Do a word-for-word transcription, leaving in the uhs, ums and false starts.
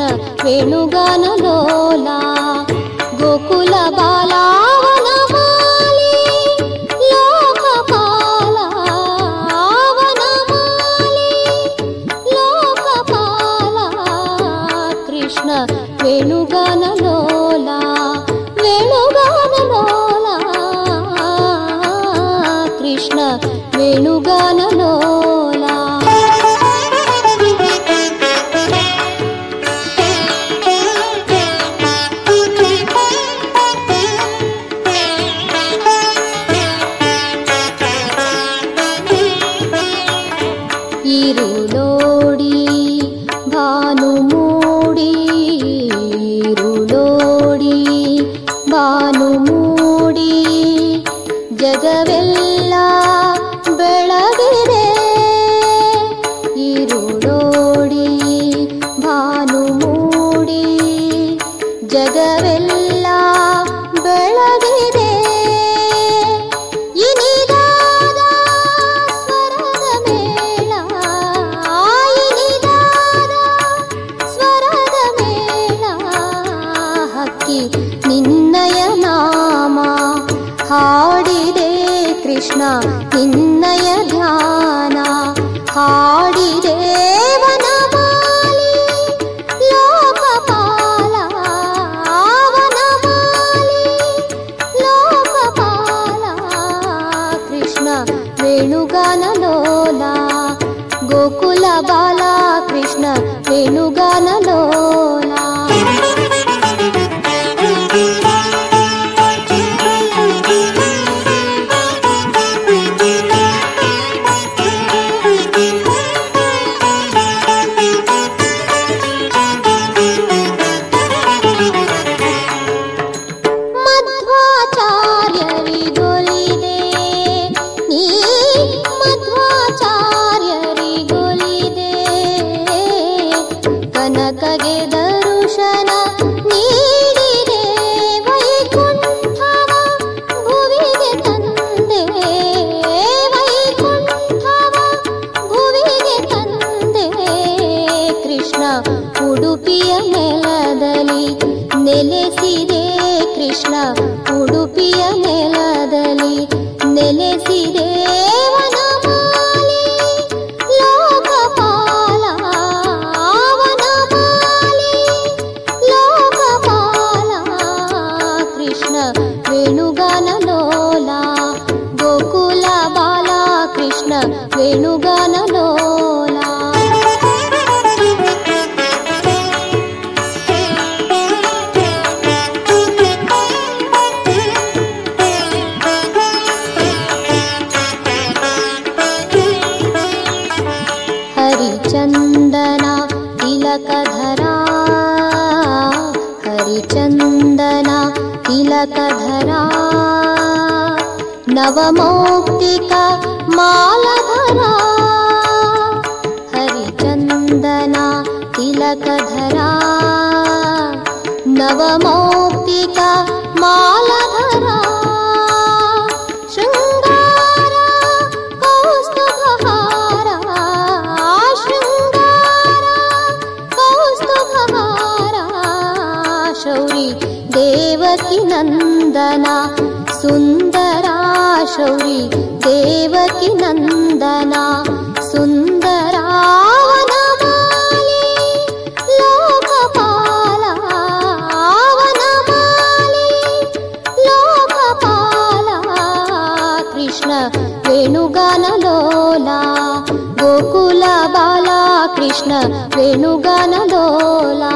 ವೇಣುಗಾನಲೋಲ ಗೋಕುಲ ಬಾಲಾವನಮಾಲಿ ಲೋಕಪಾಲ ವನಮಾಲಿ ಲೋಕಪಾಲ ಕೃಷ್ಣ ವೇಣುಗಾನಲೋಲ ವೇಣುಗಾನಲೋಲ ಕೃಷ್ಣ ವೇಣುಗಾನಲೋಲ ഇരുളോടി ഭാനുമൂടി ഇരുളോടി ಭಾನುಮೂಡಿ ಜಗವೆಲ್ಲ ಬೆಳಗಿದೆ ഇരുളോಡಿ ಭಾನುಮೂಡಿ ಜಗವೆಲ್ಲ ಬೆಳಗಿದೆ ಇನಿದಾದ ಸ್ವರದ ಮೇಳ ಇನಿದಾದ ಸ್ವರದ ಮೇಳ ಹಕ್ಕಿ ನಿನ್ನಯ ನಾಮ ಹಾಡಿದೆ ಕೃಷ್ಣ ನಿನ್ನಯ ಧ್ಯಾನ ಹಾಡಿದೆ ವನಮಾಲಿ ಲೋಕಪಾಲ ವನಮಾಲಿ ಲೋಕಪಾಲ ಕೃಷ್ಣ ವೇಣುಗಾನಲೋಲ ಗೋಕುಲ ಬಾಲ ಕೃಷ್ಣ ವೇಣುಗಾನಲೋಲ ಕನಕಗೆ ದರುಶನ ನೀಡಿದೆ ವೈಕುಂಠವ ಭುವಿಗೆ ತಂದೆ ವೈಕುಂಠವ ಭುವಿಗೆ ತಂದೆ ಕೃಷ್ಣ ಉಡುಪಿಯ ನೆಲದಲ್ಲಿ ನೆಲೆಸಿದೆ ಕೃಷ್ಣ ಉಡುಪಿಯ ನೆಲದಲ್ಲಿ ನೆಲೆಸಿದೆ ವನಮಾಲಿ ಲೋಕಪಾಲ ವೇಣುಗಾನಲೋಲ ಗೋಕುಲ ಬಾಲ ಕೃಷ್ಣ ವೇಣುಗಾನಲೋಲ ಹರಿಚಂದನ ತಿಲಕಧರ ಹರಿಚಂದನ ತಿಲಕಧರ ನವಮೌಕ್ತಿಕ ಮಾಲಧರ ಹರಿಚಂದನ ತಿಲಕಧರ ನವಮೌಕ್ತಿಕ ಮಾಲಧರ ಶೃಂಗಾರ ಕೌಸ್ತುಭಹಾರ ಶೃಂಗಾರ ಕೌಸ್ತುಭಹಾರ ಶೌರಿ ದೇವಕಿ ನಂದನ ಸುಂದರ ಶೌರಿ ದೇವಕಿ ನಂದನ ಸುಂದರ ವನಮಾಲಿ ಲೋಕಪಾಲ ವನಮಾಲಿ ಲೋಕಪಾಲ ಕೃಷ್ಣ ವೇಣುಗಾನಲೋಲ ಗೋಕುಲ ಬಾಲ ಕೃಷ್ಣ ವೇಣುಗಾನಲೋಲ